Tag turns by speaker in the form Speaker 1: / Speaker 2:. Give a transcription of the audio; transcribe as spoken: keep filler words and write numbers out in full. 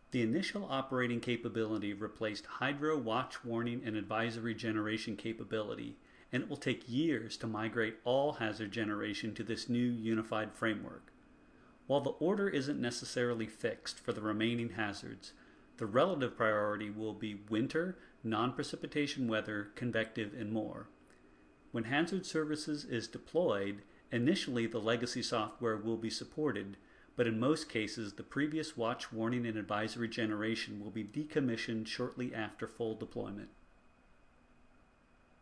Speaker 1: The initial operating capability replaced Hydro watch warning and advisory generation capability, and it will take years to migrate all hazard generation to this new unified framework. While the order isn't necessarily fixed for the remaining hazards, the relative priority will be winter, non-precipitation weather, convective, and more. When Hazard Services is deployed, initially the legacy software will be supported, but in most cases the previous watch warning and advisory generation will be decommissioned shortly after full deployment.